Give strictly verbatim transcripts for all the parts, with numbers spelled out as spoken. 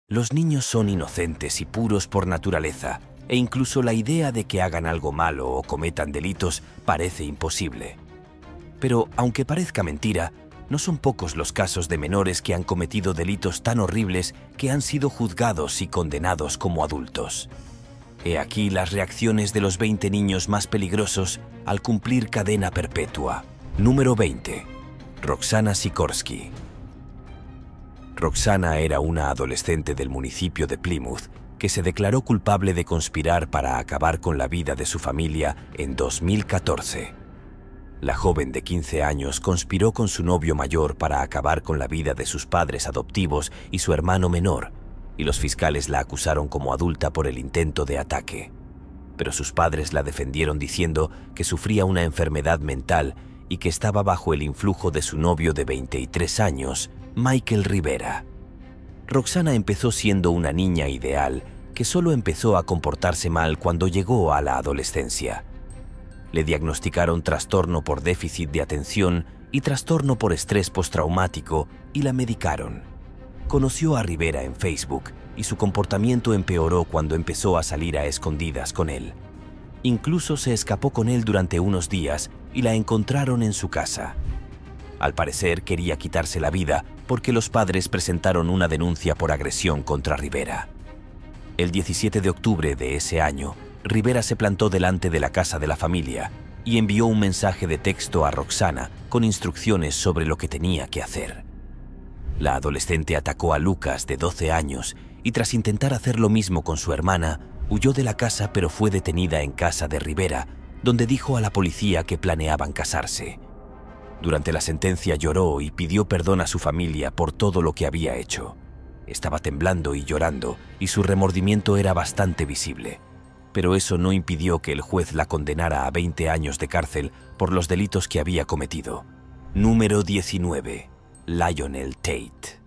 Los niños son inocentes y puros por naturaleza, e incluso la idea de que hagan algo malo o cometan delitos parece imposible. Pero, aunque parezca mentira, no son pocos los casos de menores que han cometido delitos tan horribles que han sido juzgados y condenados como adultos. He aquí las reacciones de los veinte niños más peligrosos al cumplir cadena perpetua. Número veinte. Roxana Sikorsky. Roxana era una adolescente del municipio de Plymouth que se declaró culpable de conspirar para acabar con la vida de su familia en dos mil catorce. La joven de quince años conspiró con su novio mayor para acabar con la vida de sus padres adoptivos y su hermano menor, y los fiscales la acusaron como adulta por el intento de ataque. Pero sus padres la defendieron diciendo que sufría una enfermedad mental y que estaba bajo el influjo de su novio de veintitrés años, Michael Rivera. Roxana empezó siendo una niña ideal que solo empezó a comportarse mal cuando llegó a la adolescencia. Le diagnosticaron trastorno por déficit de atención y trastorno por estrés postraumático y la medicaron. Conoció a Rivera en Facebook y su comportamiento empeoró cuando empezó a salir a escondidas con él. Incluso se escapó con él durante unos días y la encontraron en su casa. Al parecer quería quitarse la vida porque los padres presentaron una denuncia por agresión contra Rivera. El diecisiete de octubre de ese año, Rivera se plantó delante de la casa de la familia y envió un mensaje de texto a Roxana con instrucciones sobre lo que tenía que hacer. La adolescente atacó a Lucas, de doce años, y tras intentar hacer lo mismo con su hermana, huyó de la casa pero fue detenida en casa de Rivera, donde dijo a la policía que planeaban casarse. Durante la sentencia lloró y pidió perdón a su familia por todo lo que había hecho. Estaba temblando y llorando, y su remordimiento era bastante visible. Pero eso no impidió que el juez la condenara a veinte años de cárcel por los delitos que había cometido. Número diecinueve. Lionel Tate.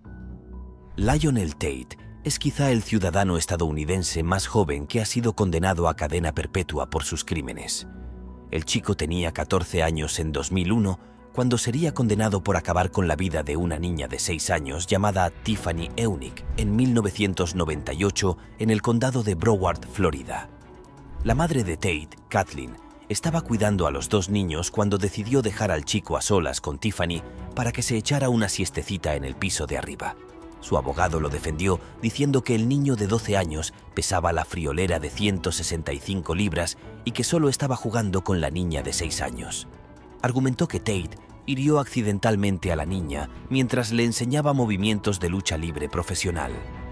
Lionel Tate es quizá el ciudadano estadounidense más joven que ha sido condenado a cadena perpetua por sus crímenes. El chico tenía catorce años en dos mil uno cuando sería condenado por acabar con la vida de una niña de seis años llamada Tiffany Eunice en mil novecientos noventa y ocho en el condado de Broward, Florida. La madre de Tate, Kathleen, estaba cuidando a los dos niños cuando decidió dejar al chico a solas con Tiffany para que se echara una siestecita en el piso de arriba. Su abogado lo defendió diciendo que el niño de doce años pesaba la friolera de ciento sesenta y cinco libras y que solo estaba jugando con la niña de seis años. Argumentó que Tate hirió accidentalmente a la niña mientras le enseñaba movimientos de lucha libre profesional.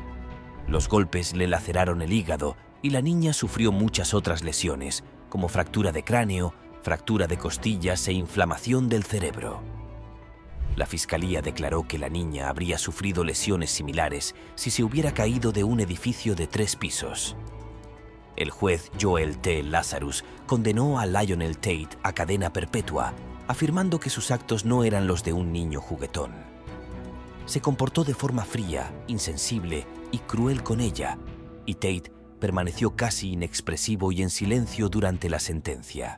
Los golpes le laceraron el hígado y la niña sufrió muchas otras lesiones, como fractura de cráneo, fractura de costillas e inflamación del cerebro. La fiscalía declaró que la niña habría sufrido lesiones similares si se hubiera caído de un edificio de tres pisos. El juez Joel T. Lazarus condenó a Lionel Tate a cadena perpetua, afirmando que sus actos no eran los de un niño juguetón. Se comportó de forma fría, insensible y cruel con ella, y Tate permaneció casi inexpresivo y en silencio durante la sentencia.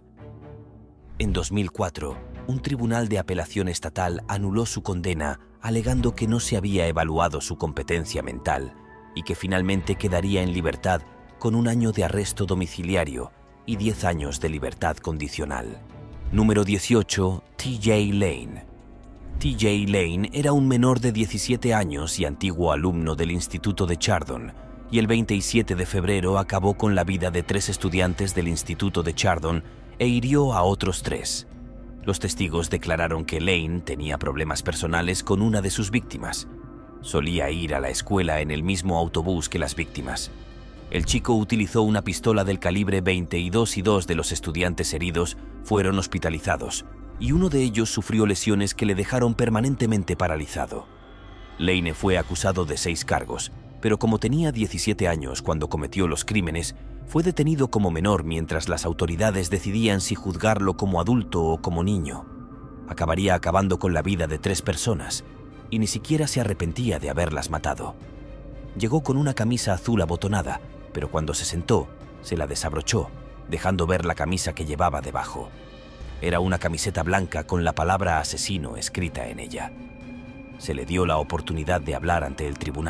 En dos mil cuatro, un tribunal de apelación estatal anuló su condena, alegando que no se había evaluado su competencia mental y que finalmente quedaría en libertad con un año de arresto domiciliario y diez años de libertad condicional. Número dieciocho. T J Lane. T J Lane era un menor de diecisiete años y antiguo alumno del Instituto de Chardon, y el veintisiete de febrero acabó con la vida de tres estudiantes del Instituto de Chardon e hirió a otros tres. Los testigos declararon que Lane tenía problemas personales con una de sus víctimas. Solía ir a la escuela en el mismo autobús que las víctimas. El chico utilizó una pistola del calibre veintidós y dos de los estudiantes heridos fueron hospitalizados, y uno de ellos sufrió lesiones que le dejaron permanentemente paralizado. Lane fue acusado de seis cargos, pero como tenía diecisiete años cuando cometió los crímenes, fue detenido como menor mientras las autoridades decidían si juzgarlo como adulto o como niño. Acabaría acabando con la vida de tres personas, y ni siquiera se arrepentía de haberlas matado. Llegó con una camisa azul abotonada, pero cuando se sentó, se la desabrochó, dejando ver la camisa que llevaba debajo. Era una camiseta blanca con la palabra asesino escrita en ella. Se le dio la oportunidad de hablar ante el tribunal,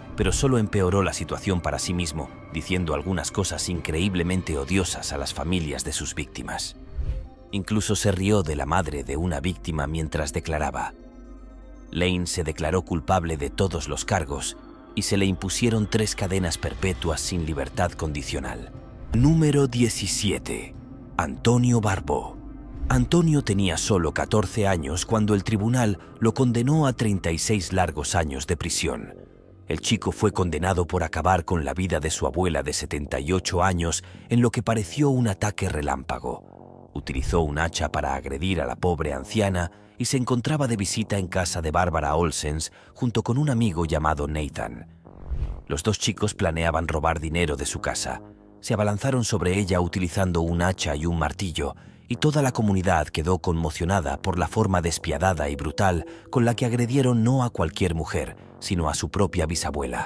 pero solo empeoró la situación para sí mismo, diciendo algunas cosas increíblemente odiosas a las familias de sus víctimas. Incluso se rió de la madre de una víctima mientras declaraba. Lane se declaró culpable de todos los cargos y se le impusieron tres cadenas perpetuas sin libertad condicional. Número diecisiete. Antonio Barbeau. Antonio tenía solo catorce años cuando el tribunal lo condenó a treinta y seis largos años de prisión. El chico fue condenado por acabar con la vida de su abuela de setenta y ocho años en lo que pareció un ataque relámpago. Utilizó un hacha para agredir a la pobre anciana y se encontraba de visita en casa de Barbara Olsens junto con un amigo llamado Nathan. Los dos chicos planeaban robar dinero de su casa. Se abalanzaron sobre ella utilizando un hacha y un martillo, y toda la comunidad quedó conmocionada por la forma despiadada y brutal con la que agredieron no a cualquier mujer, sino a su propia bisabuela.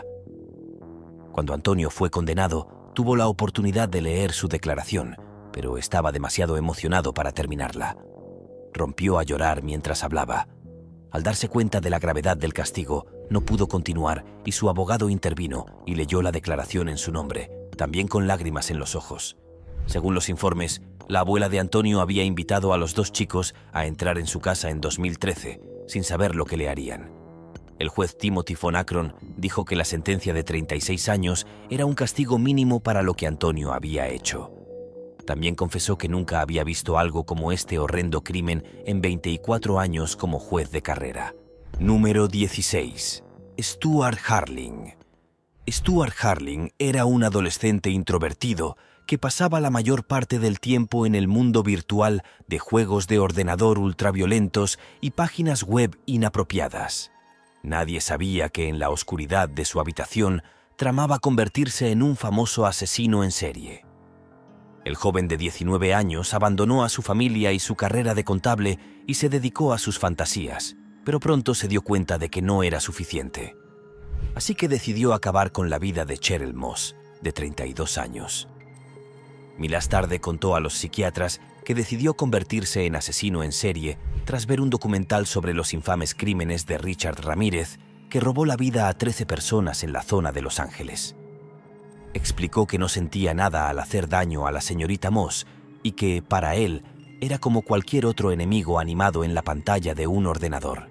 Cuando Antonio fue condenado, tuvo la oportunidad de leer su declaración, pero estaba demasiado emocionado para terminarla. Rompió a llorar mientras hablaba. Al darse cuenta de la gravedad del castigo, no pudo continuar y su abogado intervino y leyó la declaración en su nombre, también con lágrimas en los ojos. Según los informes, la abuela de Antonio había invitado a los dos chicos a entrar en su casa en dos mil trece, sin saber lo que le harían. El juez Timothy von Akron dijo que la sentencia de treinta y seis años era un castigo mínimo para lo que Antonio había hecho. También confesó que nunca había visto algo como este horrendo crimen en veinticuatro años como juez de carrera. Número dieciséis. Stuart Harling. Stuart Harling era un adolescente introvertido que pasaba la mayor parte del tiempo en el mundo virtual de juegos de ordenador ultraviolentos y páginas web inapropiadas. Nadie sabía que en la oscuridad de su habitación tramaba convertirse en un famoso asesino en serie. El joven de diecinueve años abandonó a su familia y su carrera de contable y se dedicó a sus fantasías, pero pronto se dio cuenta de que no era suficiente. Así que decidió acabar con la vida de Cheryl Moss, de treinta y dos años. Más tarde contó a los psiquiatras que decidió convertirse en asesino en serie tras ver un documental sobre los infames crímenes de Richard Ramírez, que robó la vida a trece personas en la zona de Los Ángeles. Explicó que no sentía nada al hacer daño a la señorita Moss y que, para él, era como cualquier otro enemigo animado en la pantalla de un ordenador.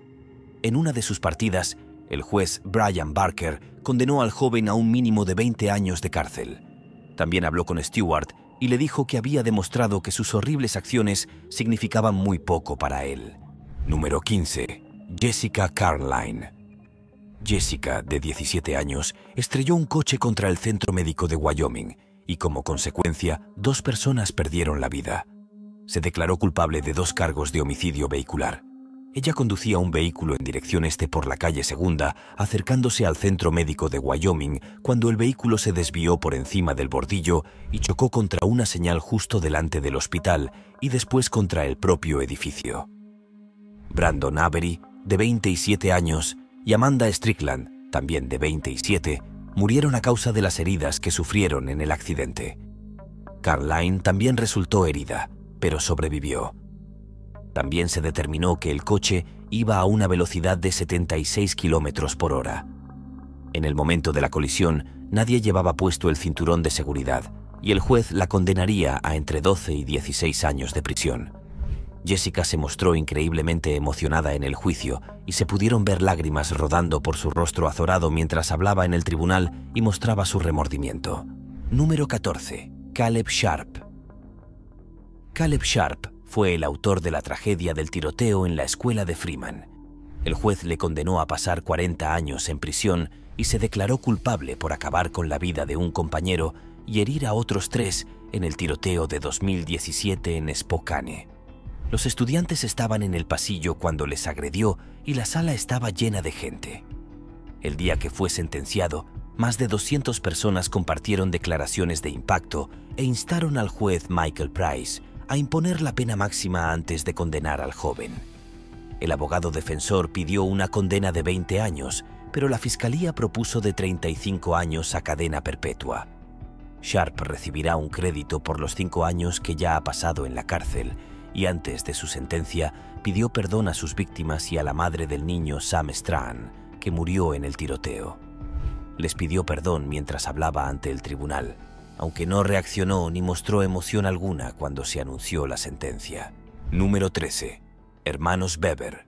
En una de sus partidas, el juez Brian Barker condenó al joven a un mínimo de veinte años de cárcel. También habló con Stewart y le dijo que había demostrado que sus horribles acciones significaban muy poco para él. Número quince. Jessica Carline. Jessica, de diecisiete años, estrelló un coche contra el centro médico de Wyoming y, como consecuencia, dos personas perdieron la vida. Se declaró culpable de dos cargos de homicidio vehicular. Ella conducía un vehículo en dirección este por la calle Segunda, acercándose al centro médico de Wyoming, cuando el vehículo se desvió por encima del bordillo y chocó contra una señal justo delante del hospital y después contra el propio edificio. Brandon Avery, de veintisiete años, y Amanda Strickland, también de veintisiete, murieron a causa de las heridas que sufrieron en el accidente. Carline también resultó herida, pero sobrevivió. También se determinó que el coche iba a una velocidad de setenta y seis kilómetros por hora. En el momento de la colisión, nadie llevaba puesto el cinturón de seguridad y el juez la condenaría a entre doce y dieciséis años de prisión. Jessica se mostró increíblemente emocionada en el juicio y se pudieron ver lágrimas rodando por su rostro azorado mientras hablaba en el tribunal y mostraba su remordimiento. Número catorce. Caleb Sharp. Caleb Sharp fue el autor de la tragedia del tiroteo en la escuela de Freeman. El juez le condenó a pasar cuarenta años en prisión y se declaró culpable por acabar con la vida de un compañero y herir a otros tres en el tiroteo de dos mil diecisiete en Spokane. Los estudiantes estaban en el pasillo cuando les agredió y la sala estaba llena de gente. El día que fue sentenciado, más de doscientas personas compartieron declaraciones de impacto e instaron al juez Michael Price a imponer la pena máxima antes de condenar al joven. El abogado defensor pidió una condena de veinte años, pero la fiscalía propuso de treinta y cinco años a cadena perpetua. Sharp recibirá un crédito por los cinco años que ya ha pasado en la cárcel, y antes de su sentencia pidió perdón a sus víctimas y a la madre del niño Sam Strahan, que murió en el tiroteo. les pidió perdón mientras hablaba ante el tribunal, aunque no reaccionó ni mostró emoción alguna cuando se anunció la sentencia. Número trece. Hermanos Beber.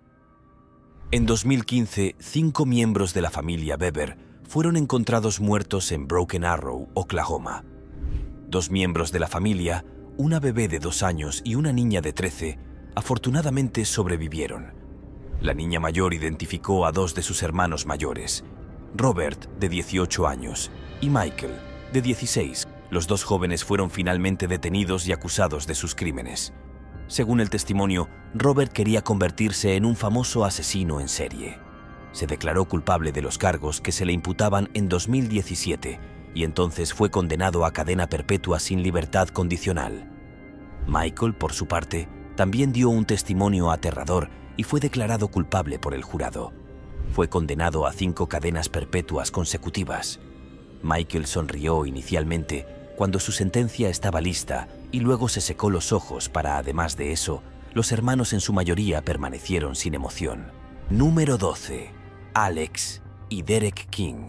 En dos mil quince, cinco miembros de la familia Beber fueron encontrados muertos en Broken Arrow, Oklahoma. Dos miembros de la familia, una bebé de dos años y una niña de trece, afortunadamente sobrevivieron. La niña mayor identificó a dos de sus hermanos mayores, Robert, de dieciocho años, y Michael, de dieciséis. Los dos jóvenes fueron finalmente detenidos y acusados de sus crímenes. Según el testimonio, Robert quería convertirse en un famoso asesino en serie. Se declaró culpable de los cargos que se le imputaban en dos mil diecisiete y entonces fue condenado a cadena perpetua sin libertad condicional. Michael, por su parte, también dio un testimonio aterrador y fue declarado culpable por el jurado. Fue condenado a cinco cadenas perpetuas consecutivas. Michael sonrió inicialmente cuando su sentencia estaba lista y luego se secó los ojos para, además de eso, los hermanos en su mayoría permanecieron sin emoción. Número doce. Alex y Derek King.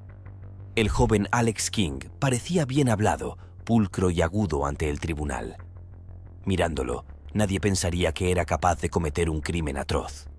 El joven Alex King parecía bien hablado, pulcro y agudo ante el tribunal. Mirándolo, nadie pensaría que era capaz de cometer un crimen atroz.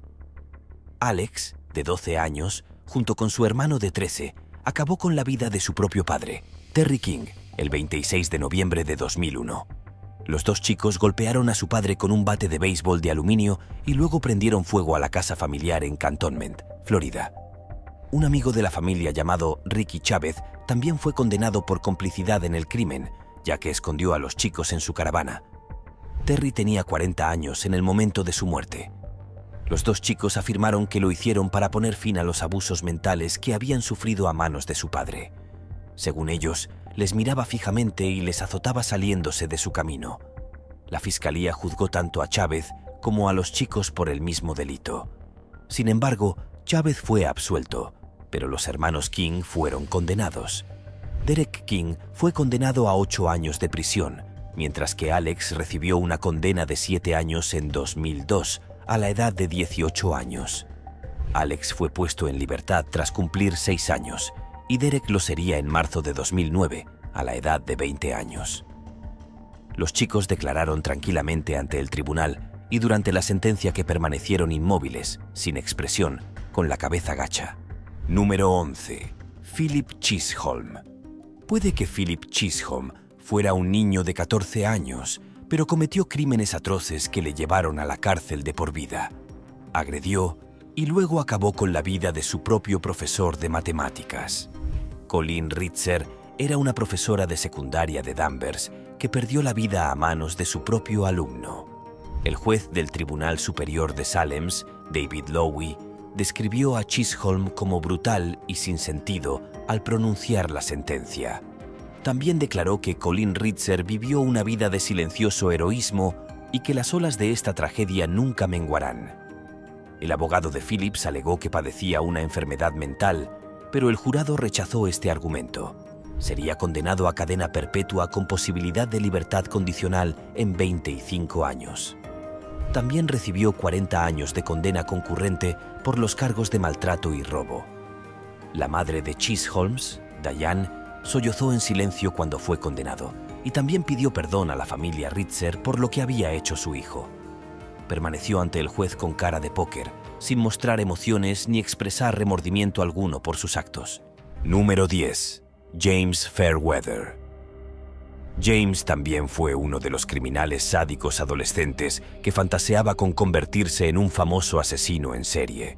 Alex, de doce años, junto con su hermano de trece, acabó con la vida de su propio padre, Terry King, el veintiséis de noviembre de dos mil uno. Los dos chicos golpearon a su padre con un bate de béisbol de aluminio y luego prendieron fuego a la casa familiar en Cantonment, Florida. Un amigo de la familia llamado Ricky Chávez también fue condenado por complicidad en el crimen, ya que escondió a los chicos en su caravana. Terry tenía cuarenta años en el momento de su muerte. Los dos chicos afirmaron que lo hicieron para poner fin a los abusos mentales que habían sufrido a manos de su padre. Según ellos, les miraba fijamente y les azotaba saliéndose de su camino. La fiscalía juzgó tanto a Chávez como a los chicos por el mismo delito. Sin embargo, Chávez fue absuelto, pero los hermanos King fueron condenados. Derek King fue condenado a ocho años de prisión, mientras que Alex recibió una condena de siete años en dos mil dos, a la edad de dieciocho años. Alex fue puesto en libertad tras cumplir seis años, y Derek lo sería en marzo de dos mil nueve, a la edad de veinte años. Los chicos declararon tranquilamente ante el tribunal y durante la sentencia que permanecieron inmóviles, sin expresión, con la cabeza gacha. Número once. Philip Chisholm. Puede que Philip Chisholm fuera un niño de catorce años, pero cometió crímenes atroces que le llevaron a la cárcel de por vida. Agredió y luego acabó con la vida de su propio profesor de matemáticas. Colleen Ritzer era una profesora de secundaria de Danvers que perdió la vida a manos de su propio alumno. El juez del Tribunal Superior de Salems, David Lowy, describió a Chisholm como brutal y sin sentido al pronunciar la sentencia. También declaró que Colleen Ritzer vivió una vida de silencioso heroísmo y que las olas de esta tragedia nunca menguarán. El abogado de Phillips alegó que padecía una enfermedad mental, pero el jurado rechazó este argumento. Sería condenado a cadena perpetua con posibilidad de libertad condicional en veinticinco años. También recibió cuarenta años de condena concurrente por los cargos de maltrato y robo. La madre de Chisholms, Diane, sollozó en silencio cuando fue condenado y también pidió perdón a la familia Ritzer por lo que había hecho su hijo. Permaneció ante el juez con cara de póker, sin mostrar emociones ni expresar remordimiento alguno por sus actos. Número diez. James Fairweather. James también fue uno de los criminales sádicos adolescentes que fantaseaba con convertirse en un famoso asesino en serie.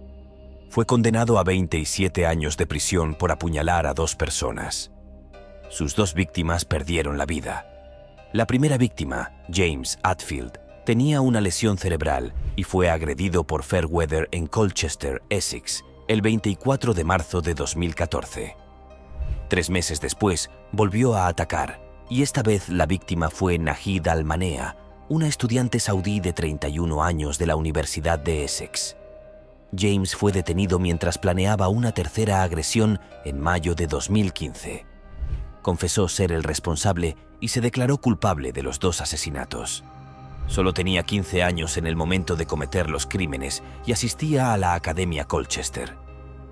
Fue condenado a veintisiete años de prisión por apuñalar a dos personas. Sus dos víctimas perdieron la vida. La primera víctima, James Atfield, tenía una lesión cerebral y fue agredido por Fairweather en Colchester, Essex, el veinticuatro de marzo de dos mil catorce. Tres meses después, volvió a atacar, y esta vez la víctima fue Nahid Al-Manea, una estudiante saudí de treinta y un años de la Universidad de Essex. James fue detenido mientras planeaba una tercera agresión en mayo de dos mil quince. Confesó ser el responsable y se declaró culpable de los dos asesinatos. Solo tenía quince años en el momento de cometer los crímenes y asistía a la Academia Colchester.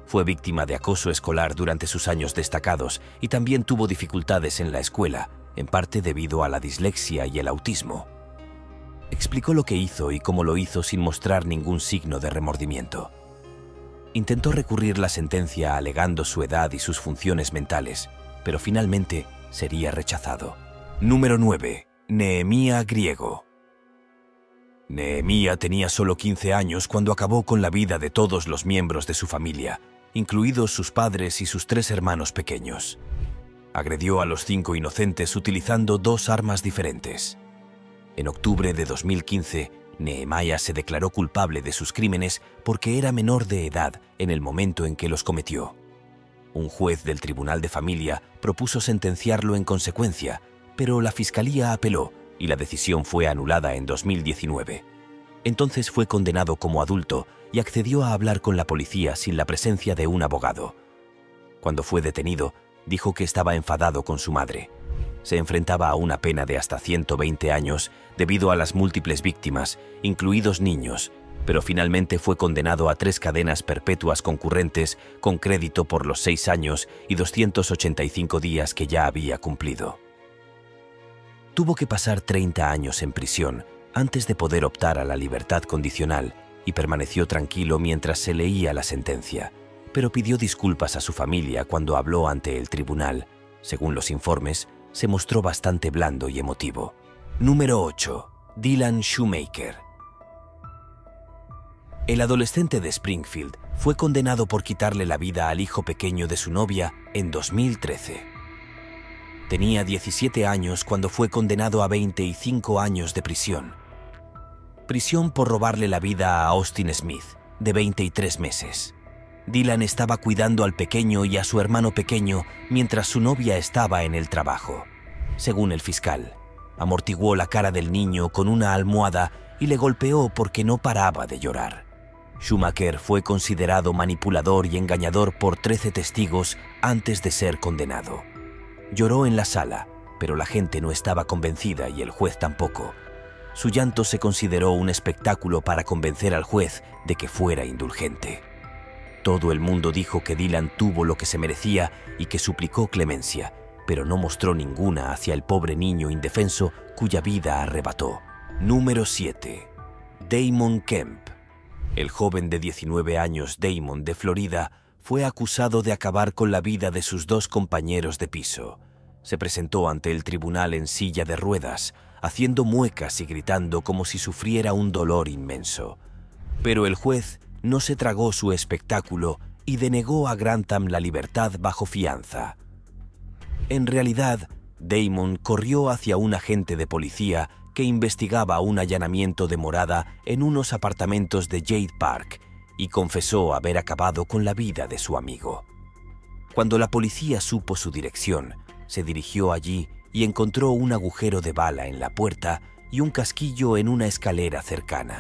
Fue víctima de acoso escolar durante sus años destacados y también tuvo dificultades en la escuela, en parte debido a la dislexia y el autismo. Explicó lo que hizo y cómo lo hizo sin mostrar ningún signo de remordimiento. Intentó recurrir la sentencia alegando su edad y sus funciones mentales, pero finalmente sería rechazado. Número nueve. Nehemia Griego. Nehemia tenía solo quince años cuando acabó con la vida de todos los miembros de su familia, incluidos sus padres y sus tres hermanos pequeños. Agredió a los cinco inocentes utilizando dos armas diferentes. En octubre de dos mil quince, Nehemia se declaró culpable de sus crímenes porque era menor de edad en el momento en que los cometió. Un juez del Tribunal de Familia propuso sentenciarlo en consecuencia, pero la Fiscalía apeló y la decisión fue anulada en dos mil diecinueve. Entonces fue condenado como adulto y accedió a hablar con la policía sin la presencia de un abogado. Cuando fue detenido, dijo que estaba enfadado con su madre. Se enfrentaba a una pena de hasta ciento veinte años debido a las múltiples víctimas, incluidos niños, pero finalmente fue condenado a tres cadenas perpetuas concurrentes con crédito por los seis años y doscientos ochenta y cinco días que ya había cumplido. Tuvo que pasar treinta años en prisión antes de poder optar a la libertad condicional y permaneció tranquilo mientras se leía la sentencia, pero pidió disculpas a su familia cuando habló ante el tribunal. Según los informes, se mostró bastante blando y emotivo. Número ocho. Dylan Shoemaker. El adolescente de Springfield fue condenado por quitarle la vida al hijo pequeño de su novia en dos mil trece. Tenía diecisiete años cuando fue condenado a veinticinco años de prisión. Prisión por robarle la vida a Austin Smith, de veintitrés meses. Dylan estaba cuidando al pequeño y a su hermano pequeño mientras su novia estaba en el trabajo. Según el fiscal, amortiguó la cara del niño con una almohada y le golpeó porque no paraba de llorar. Shoemaker fue considerado manipulador y engañador por trece testigos antes de ser condenado. Lloró en la sala, pero la gente no estaba convencida y el juez tampoco. Su llanto se consideró un espectáculo para convencer al juez de que fuera indulgente. Todo el mundo dijo que Dylan tuvo lo que se merecía y que suplicó clemencia, pero no mostró ninguna hacia el pobre niño indefenso cuya vida arrebató. Número siete. Damon Kemp. El joven de diecinueve años Damon de Florida fue acusado de acabar con la vida de sus dos compañeros de piso. Se presentó ante el tribunal en silla de ruedas, haciendo muecas y gritando como si sufriera un dolor inmenso. Pero el juez no se tragó su espectáculo y denegó a Grantham la libertad bajo fianza. En realidad, Damon corrió hacia un agente de policía que investigaba un allanamiento de morada en unos apartamentos de Jade Park y confesó haber acabado con la vida de su amigo. Cuando la policía supo su dirección, se dirigió allí y encontró un agujero de bala en la puerta y un casquillo en una escalera cercana.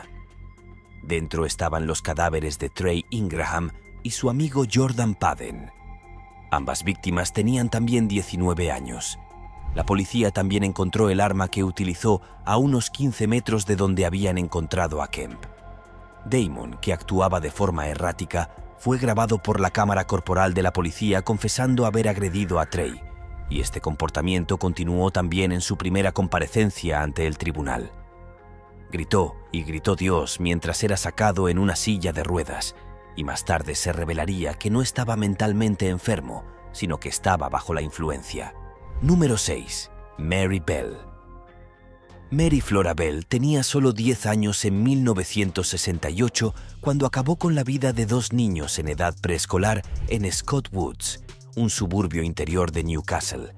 Dentro estaban los cadáveres de Trey Ingraham y su amigo Jordan Padden. Ambas víctimas tenían también diecinueve años. La policía también encontró el arma que utilizó a unos quince metros de donde habían encontrado a Kemp. Damon, que actuaba de forma errática, fue grabado por la cámara corporal de la policía confesando haber agredido a Trey, y este comportamiento continuó también en su primera comparecencia ante el tribunal. Gritó y gritó Dios mientras era sacado en una silla de ruedas, y más tarde se revelaría que no estaba mentalmente enfermo, sino que estaba bajo la influencia. Número seis. Mary Bell. Mary Flora Bell tenía solo diez años en mil novecientos sesenta y ocho cuando acabó con la vida de dos niños en edad preescolar en Scott Woods, un suburbio interior de Newcastle.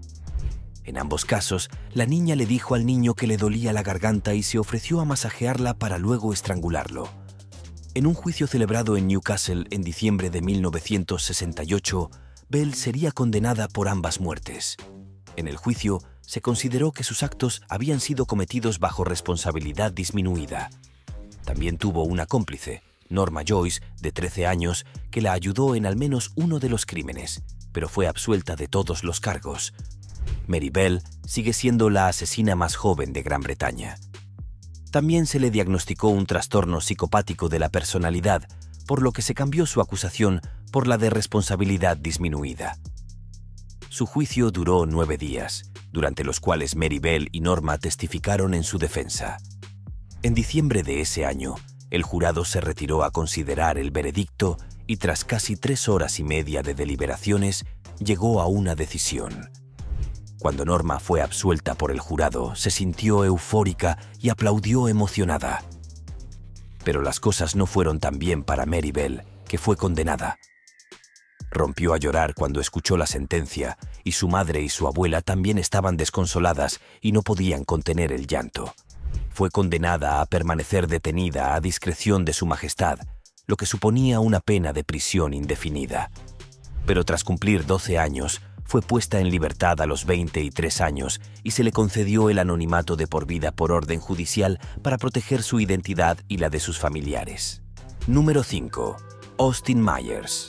En ambos casos, la niña le dijo al niño que le dolía la garganta y se ofreció a masajearla para luego estrangularlo. En un juicio celebrado en Newcastle en diciembre de mil novecientos sesenta y ocho, Bell sería condenada por ambas muertes. En el juicio, se consideró que sus actos habían sido cometidos bajo responsabilidad disminuida. También tuvo una cómplice, Norma Joyce, de trece años, que la ayudó en al menos uno de los crímenes, pero fue absuelta de todos los cargos. Mary Bell sigue siendo la asesina más joven de Gran Bretaña. También se le diagnosticó un trastorno psicopático de la personalidad, por lo que se cambió su acusación por la de responsabilidad disminuida. Su juicio duró nueve días, durante los cuales Mary Bell y Norma testificaron en su defensa. En diciembre de ese año, el jurado se retiró a considerar el veredicto y tras casi tres horas y media de deliberaciones, llegó a una decisión. Cuando Norma fue absuelta por el jurado, se sintió eufórica y aplaudió emocionada. Pero las cosas no fueron tan bien para Mary Bell, que fue condenada. Rompió a llorar cuando escuchó la sentencia y su madre y su abuela también estaban desconsoladas y no podían contener el llanto. Fue condenada a permanecer detenida a discreción de su majestad, lo que suponía una pena de prisión indefinida. Pero tras cumplir doce años, fue puesta en libertad a los veintitrés años y se le concedió el anonimato de por vida por orden judicial para proteger su identidad y la de sus familiares. Número cinco. Austin Myers.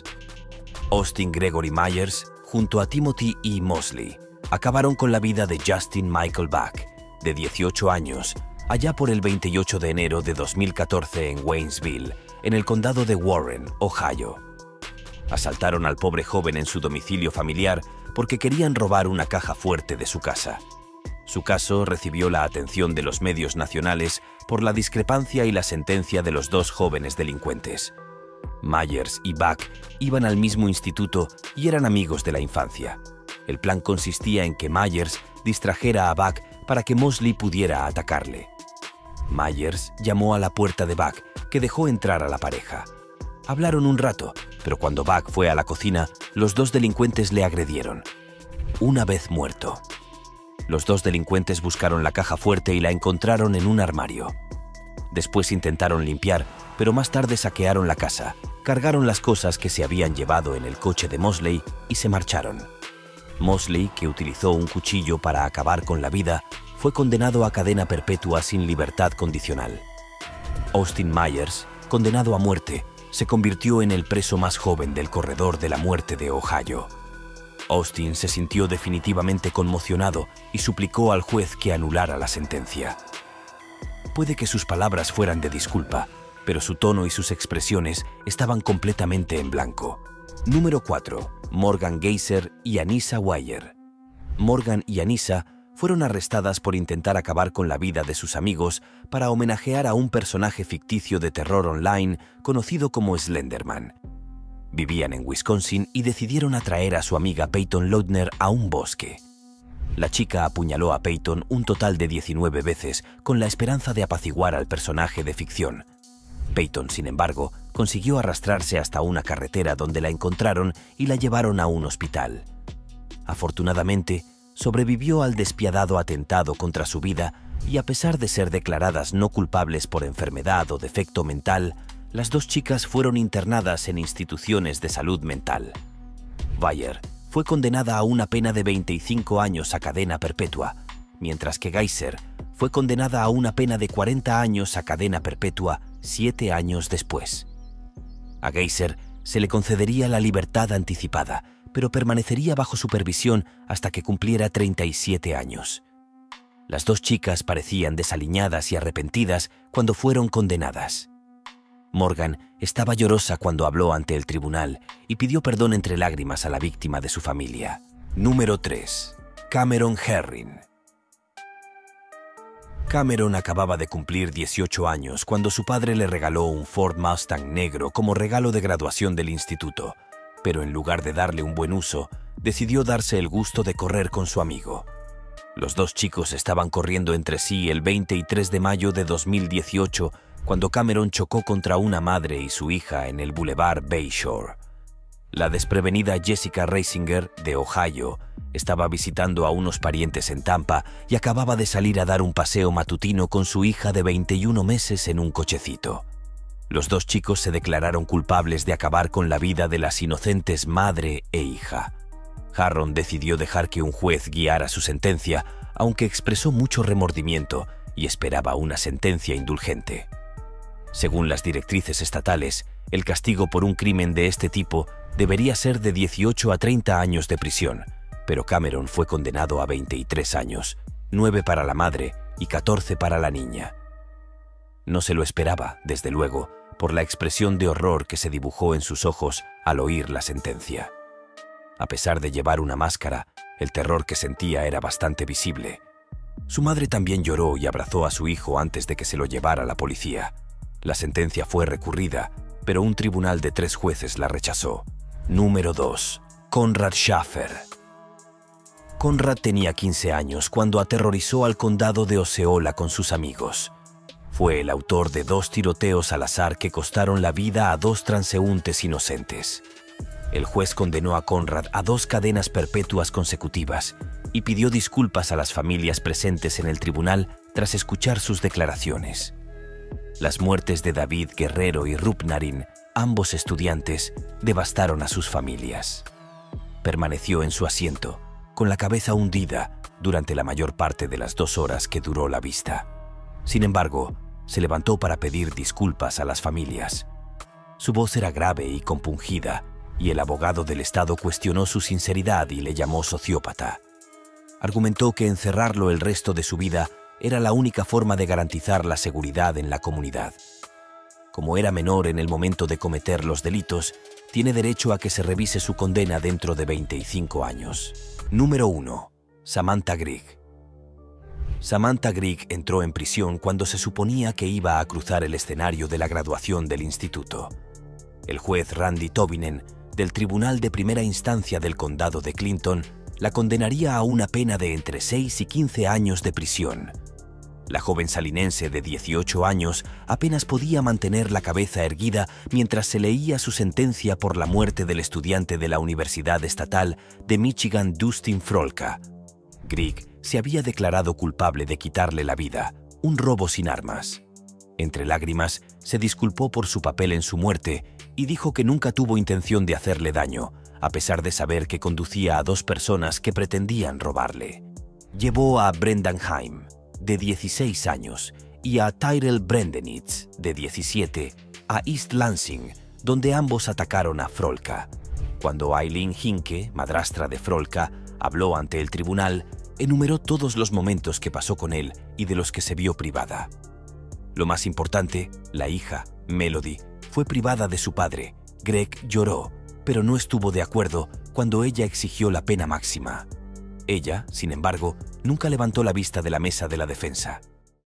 Austin Gregory Myers, junto a Timothy E. Mosley, acabaron con la vida de Justin Michael Buck, de dieciocho años, allá por el veintiocho de enero de dos mil catorce en Waynesville, en el condado de Warren, Ohio. Asaltaron al pobre joven en su domicilio familiar porque querían robar una caja fuerte de su casa. Su caso recibió la atención de los medios nacionales por la discrepancia y la sentencia de los dos jóvenes delincuentes. Myers y Buck iban al mismo instituto y eran amigos de la infancia. El plan consistía en que Myers distrajera a Buck para que Mosley pudiera atacarle. Myers llamó a la puerta de Buck, que dejó entrar a la pareja. Hablaron un rato, pero cuando Buck fue a la cocina, los dos delincuentes le agredieron. Una vez muerto. Los dos delincuentes buscaron la caja fuerte y la encontraron en un armario. Después intentaron limpiar, pero más tarde saquearon la casa, cargaron las cosas que se habían llevado en el coche de Mosley y se marcharon. Mosley, que utilizó un cuchillo para acabar con la vida, fue condenado a cadena perpetua sin libertad condicional. Austin Myers, condenado a muerte, se convirtió en el preso más joven del corredor de la muerte de Ohio. Austin se sintió definitivamente conmocionado y suplicó al juez que anulara la sentencia. Puede que sus palabras fueran de disculpa, pero su tono y sus expresiones estaban completamente en blanco. Número cuatro. Morgan Geyser y Anissa Weier. Morgan y Anissa fueron arrestadas por intentar acabar con la vida de sus amigos para homenajear a un personaje ficticio de terror online conocido como Slenderman. Vivían en Wisconsin y decidieron atraer a su amiga Peyton Lautner a un bosque. La chica apuñaló a Peyton un total de diecinueve veces con la esperanza de apaciguar al personaje de ficción. Peyton, sin embargo, consiguió arrastrarse hasta una carretera donde la encontraron y la llevaron a un hospital. Afortunadamente, sobrevivió al despiadado atentado contra su vida y a pesar de ser declaradas no culpables por enfermedad o defecto mental, las dos chicas fueron internadas en instituciones de salud mental. Weier fue condenada a una pena de veinticinco años a cadena perpetua, mientras que Geyser fue condenada a una pena de cuarenta años a cadena perpetua siete años después. A Geyser se le concedería la libertad anticipada, pero permanecería bajo supervisión hasta que cumpliera treinta y siete años. Las dos chicas parecían desaliñadas y arrepentidas cuando fueron condenadas. Morgan estaba llorosa cuando habló ante el tribunal y pidió perdón entre lágrimas a la víctima de su familia. Número tres. Cameron Herring. Cameron acababa de cumplir dieciocho años cuando su padre le regaló un Ford Mustang negro como regalo de graduación del instituto, pero en lugar de darle un buen uso, decidió darse el gusto de correr con su amigo. Los dos chicos estaban corriendo entre sí el veintitrés de mayo de dos mil dieciocho cuando Cameron chocó contra una madre y su hija en el Boulevard Bayshore. La desprevenida Jessica Reisinger, de Ohio, estaba visitando a unos parientes en Tampa y acababa de salir a dar un paseo matutino con su hija de veintiún meses en un cochecito. Los dos chicos se declararon culpables de acabar con la vida de las inocentes madre e hija. Harron decidió dejar que un juez guiara su sentencia, aunque expresó mucho remordimiento y esperaba una sentencia indulgente. Según las directrices estatales, el castigo por un crimen de este tipo debería ser de dieciocho a treinta años de prisión, pero Cameron fue condenado a veintitrés años, nueve para la madre y catorce para la niña. No se lo esperaba, desde luego, por la expresión de horror que se dibujó en sus ojos al oír la sentencia. A pesar de llevar una máscara, el terror que sentía era bastante visible. Su madre también lloró y abrazó a su hijo antes de que se lo llevara la policía. La sentencia fue recurrida, pero un tribunal de tres jueces la rechazó. Número dos. Conrad Schaffer. Conrad tenía quince años cuando aterrorizó al condado de Osceola con sus amigos. Fue el autor de dos tiroteos al azar que costaron la vida a dos transeúntes inocentes. El juez condenó a Conrad a dos cadenas perpetuas consecutivas y pidió disculpas a las familias presentes en el tribunal tras escuchar sus declaraciones. Las muertes de David Guerrero y Rup Narin, ambos estudiantes, devastaron a sus familias. Permaneció en su asiento, con la cabeza hundida, durante la mayor parte de las dos horas que duró la vista. Sin embargo, se levantó para pedir disculpas a las familias. Su voz era grave y compungida, y el abogado del Estado cuestionó su sinceridad y le llamó sociópata. Argumentó que encerrarlo el resto de su vida era la única forma de garantizar la seguridad en la comunidad. Como era menor en el momento de cometer los delitos, tiene derecho a que se revise su condena dentro de veinticinco años. Número uno. Samantha Grigg. Samantha Grigg entró en prisión cuando se suponía que iba a cruzar el escenario de la graduación del instituto. El juez Randy Tobinen, del Tribunal de Primera Instancia del Condado de Clinton, la condenaría a una pena de entre seis y quince años de prisión. La joven salinense de dieciocho años apenas podía mantener la cabeza erguida mientras se leía su sentencia por la muerte del estudiante de la Universidad Estatal de Michigan, Dustin Frolka. Grigg se había declarado culpable de quitarle la vida, un robo sin armas. Entre lágrimas, se disculpó por su papel en su muerte y dijo que nunca tuvo intención de hacerle daño, a pesar de saber que conducía a dos personas que pretendían robarle. Llevó a Brendan Haim, de dieciséis años, y a Tyrell Brendenitz, de diecisiete, a East Lansing, donde ambos atacaron a Frolka. Cuando Eileen Hinke, madrastra de Frolka, habló ante el tribunal, enumeró todos los momentos que pasó con él y de los que se vio privada. Lo más importante, la hija, Melody, fue privada de su padre. Greg lloró, pero no estuvo de acuerdo cuando ella exigió la pena máxima. Ella, sin embargo, nunca levantó la vista de la mesa de la defensa.